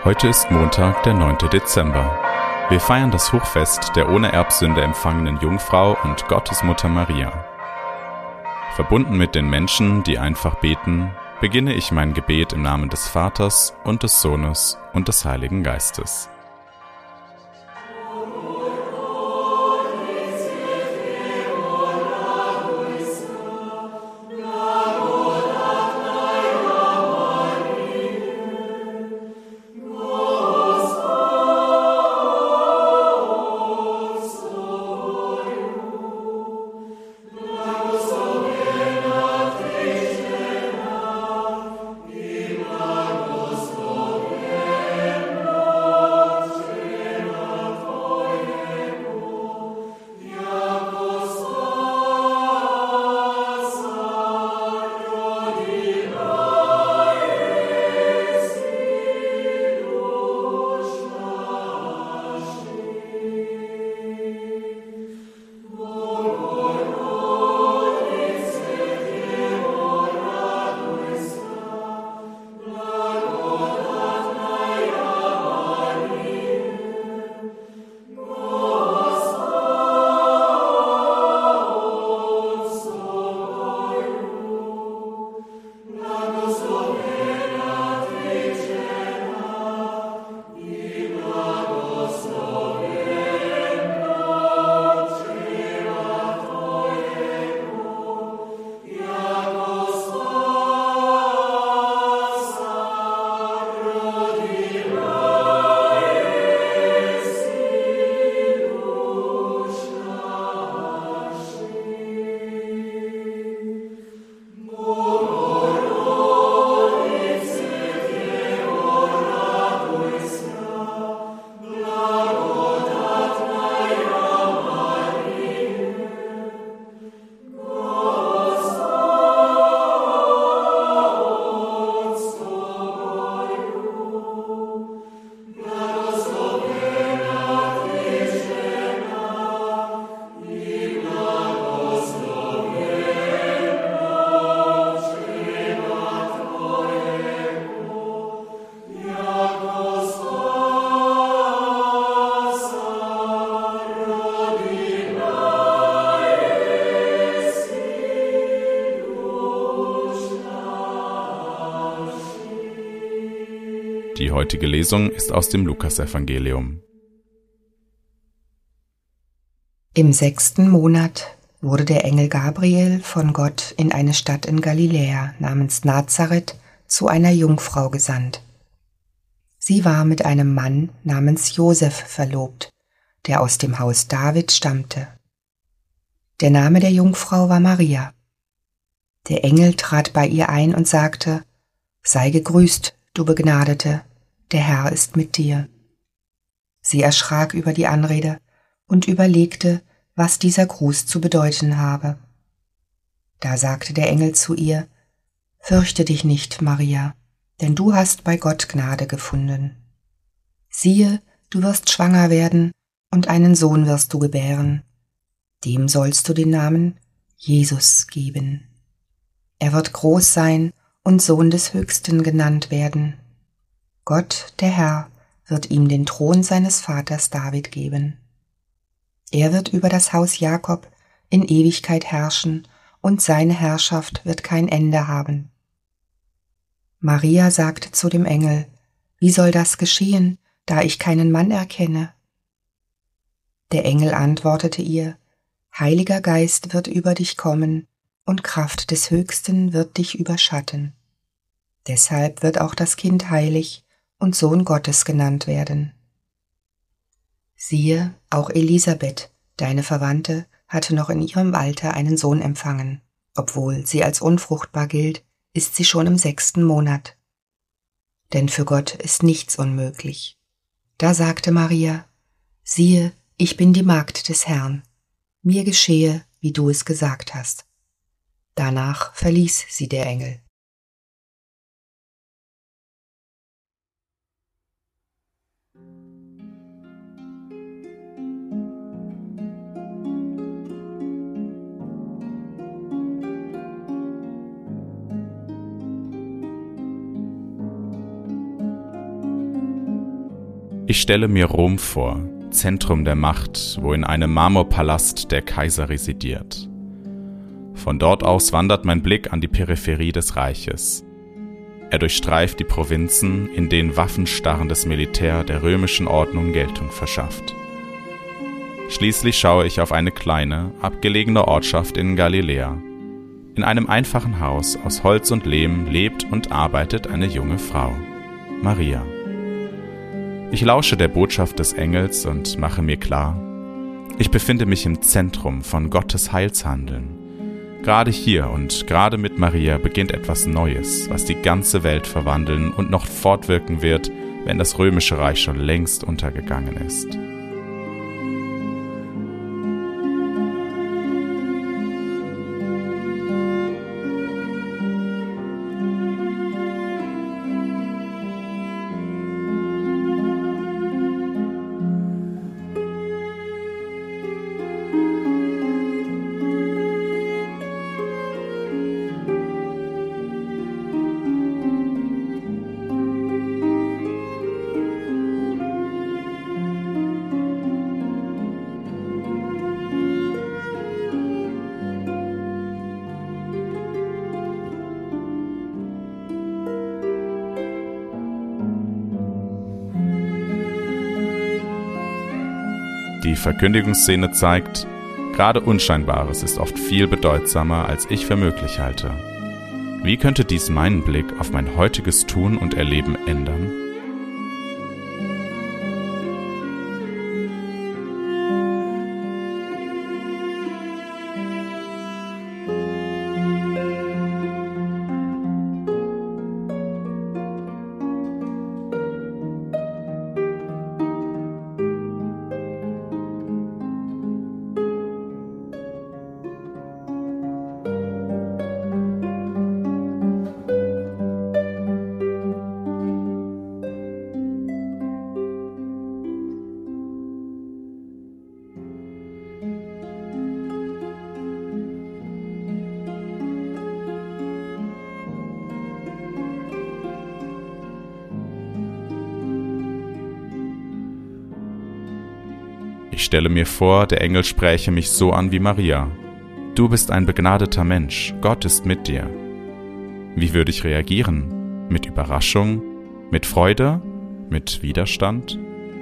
Heute ist Montag, der 9. Dezember. Wir feiern das Hochfest der ohne Erbsünde empfangenen Jungfrau und Gottesmutter Maria. Verbunden mit den Menschen, die einfach beten, beginne ich mein Gebet im Namen des Vaters und des Sohnes und des Heiligen Geistes. Die heutige Lesung ist aus dem Lukasevangelium. Im 6. Monat wurde der Engel Gabriel von Gott in eine Stadt in Galiläa namens Nazareth zu einer Jungfrau gesandt. Sie war mit einem Mann namens Josef verlobt, der aus dem Haus David stammte. Der Name der Jungfrau war Maria. Der Engel trat bei ihr ein und sagte: Sei gegrüßt, du Begnadete, der Herr ist mit dir. Sie erschrak über die Anrede und überlegte, was dieser Gruß zu bedeuten habe. Da sagte der Engel zu ihr: Fürchte dich nicht, Maria, denn du hast bei Gott Gnade gefunden. Siehe, du wirst schwanger werden und einen Sohn wirst du gebären. Dem sollst du den Namen Jesus geben. Er wird groß sein und Sohn des Höchsten genannt werden. Gott, der Herr, wird ihm den Thron seines Vaters David geben. Er wird über das Haus Jakob in Ewigkeit herrschen, und seine Herrschaft wird kein Ende haben. Maria sagte zu dem Engel: Wie soll das geschehen, da ich keinen Mann erkenne? Der Engel antwortete ihr: Heiliger Geist wird über dich kommen, und Kraft des Höchsten wird dich überschatten. Deshalb wird auch das Kind heilig und Sohn Gottes genannt werden. Siehe, auch Elisabeth, deine Verwandte, hatte noch in ihrem Alter einen Sohn empfangen. Obwohl sie als unfruchtbar gilt, ist sie schon im 6. Monat. Denn für Gott ist nichts unmöglich. Da sagte Maria: Siehe, ich bin die Magd des Herrn. Mir geschehe, wie du es gesagt hast. Danach verließ sie der Engel. Ich stelle mir Rom vor, Zentrum der Macht, wo in einem Marmorpalast der Kaiser residiert. Von dort aus wandert mein Blick an die Peripherie des Reiches. Er durchstreift die Provinzen, in denen waffenstarrendes Militär der römischen Ordnung Geltung verschafft. Schließlich schaue ich auf eine kleine, abgelegene Ortschaft in Galiläa. In einem einfachen Haus aus Holz und Lehm lebt und arbeitet eine junge Frau, Maria. Ich lausche der Botschaft des Engels und mache mir klar, ich befinde mich im Zentrum von Gottes Heilshandeln. Gerade hier und gerade mit Maria beginnt etwas Neues, was die ganze Welt verwandeln und noch fortwirken wird, wenn das Römische Reich schon längst untergegangen ist. Die Verkündigungsszene zeigt, gerade Unscheinbares ist oft viel bedeutsamer, als ich für möglich halte. Wie könnte dies meinen Blick auf mein heutiges Tun und Erleben ändern? Ich stelle mir vor, der Engel spräche mich so an wie Maria. Du bist ein begnadeter Mensch, Gott ist mit dir. Wie würde ich reagieren? Mit Überraschung? Mit Freude? Mit Widerstand?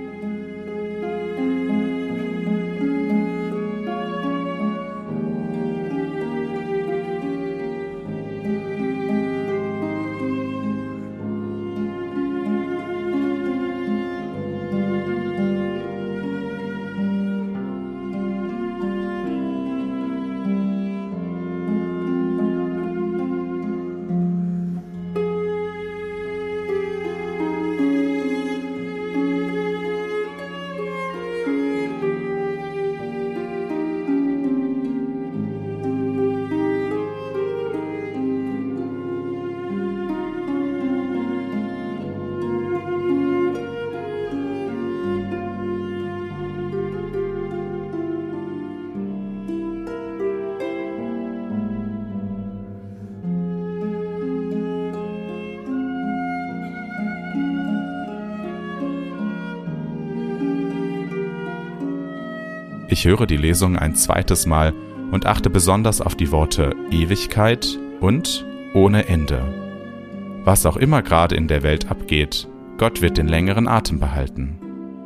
Ich höre die Lesung ein zweites Mal und achte besonders auf die Worte Ewigkeit und ohne Ende. Was auch immer gerade in der Welt abgeht, Gott wird den längeren Atem behalten.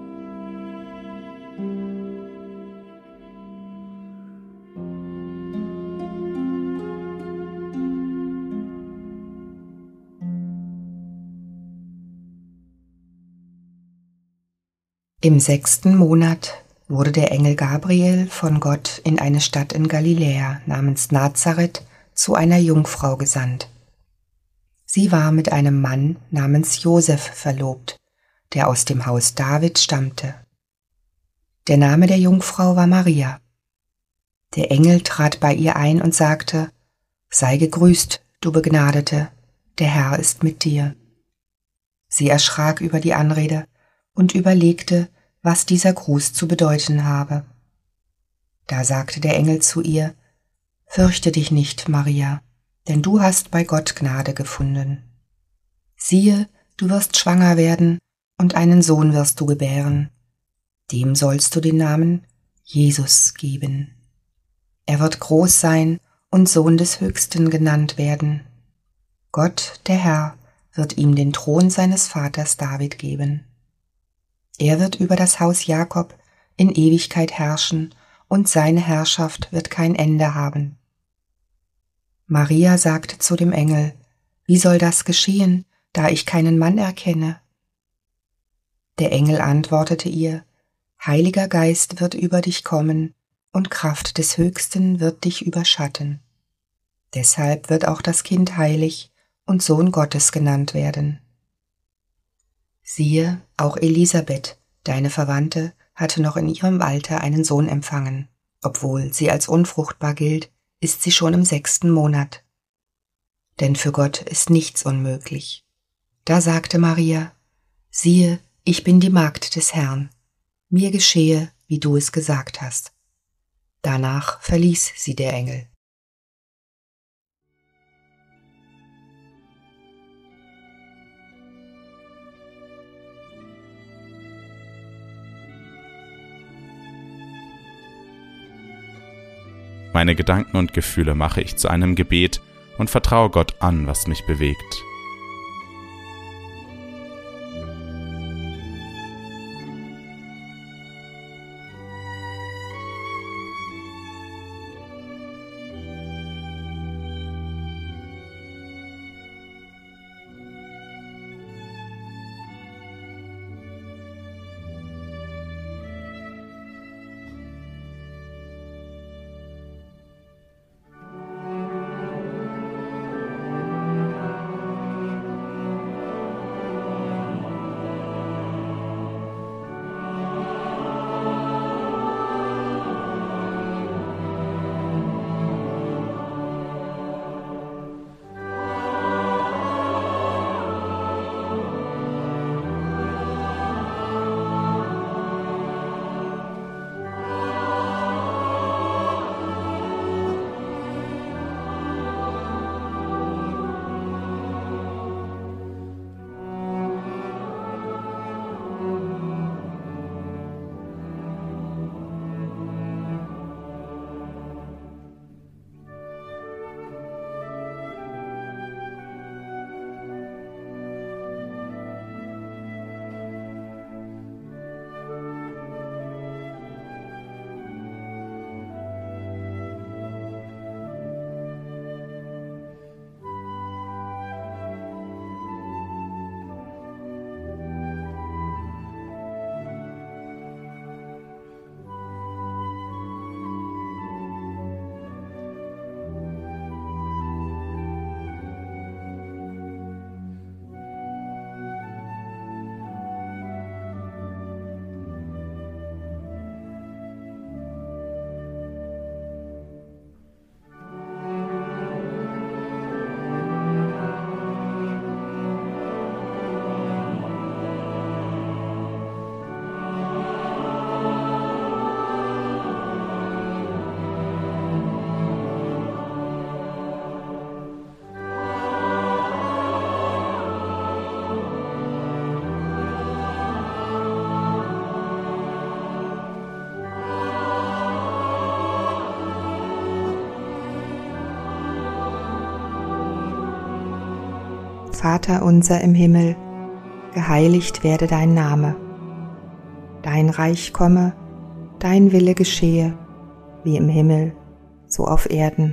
Im 6. Monat wurde der Engel Gabriel von Gott in eine Stadt in Galiläa namens Nazareth zu einer Jungfrau gesandt. Sie war mit einem Mann namens Josef verlobt, der aus dem Haus David stammte. Der Name der Jungfrau war Maria. Der Engel trat bei ihr ein und sagte: Sei gegrüßt, du Begnadete, der Herr ist mit dir. Sie erschrak über die Anrede und überlegte, was dieser Gruß zu bedeuten habe. Da sagte der Engel zu ihr: Fürchte dich nicht, Maria, denn du hast bei Gott Gnade gefunden. Siehe, du wirst schwanger werden und einen Sohn wirst du gebären. Dem sollst du den Namen Jesus geben. Er wird groß sein und Sohn des Höchsten genannt werden. Gott, der Herr, wird ihm den Thron seines Vaters David geben. Er wird über das Haus Jakob in Ewigkeit herrschen, und seine Herrschaft wird kein Ende haben. Maria sagte zu dem Engel: Wie soll das geschehen, da ich keinen Mann erkenne? Der Engel antwortete ihr: Heiliger Geist wird über dich kommen, und Kraft des Höchsten wird dich überschatten. Deshalb wird auch das Kind heilig und Sohn Gottes genannt werden. Siehe, auch Elisabeth, deine Verwandte, hatte noch in ihrem Alter einen Sohn empfangen. Obwohl sie als unfruchtbar gilt, ist sie schon im 6. Monat. Denn für Gott ist nichts unmöglich. Da sagte Maria: Siehe, ich bin die Magd des Herrn. Mir geschehe, wie du es gesagt hast. Danach verließ sie der Engel. Meine Gedanken und Gefühle mache ich zu einem Gebet und vertraue Gott an, was mich bewegt. Vater unser im Himmel, geheiligt werde dein Name. Dein Reich komme, dein Wille geschehe, wie im Himmel, so auf Erden.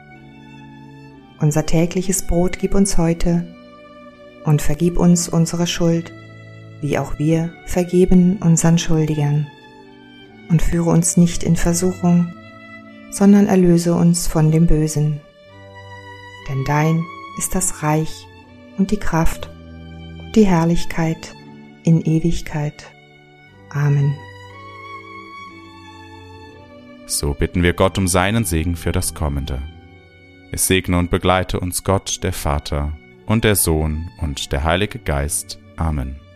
Unser tägliches Brot gib uns heute und vergib uns unsere Schuld, wie auch wir vergeben unseren Schuldigern. Und führe uns nicht in Versuchung, sondern erlöse uns von dem Bösen. Denn dein ist das Reich und die Kraft und die Herrlichkeit in Ewigkeit. Amen. So bitten wir Gott um seinen Segen für das Kommende. Es segne und begleite uns Gott, der Vater und der Sohn und der Heilige Geist. Amen.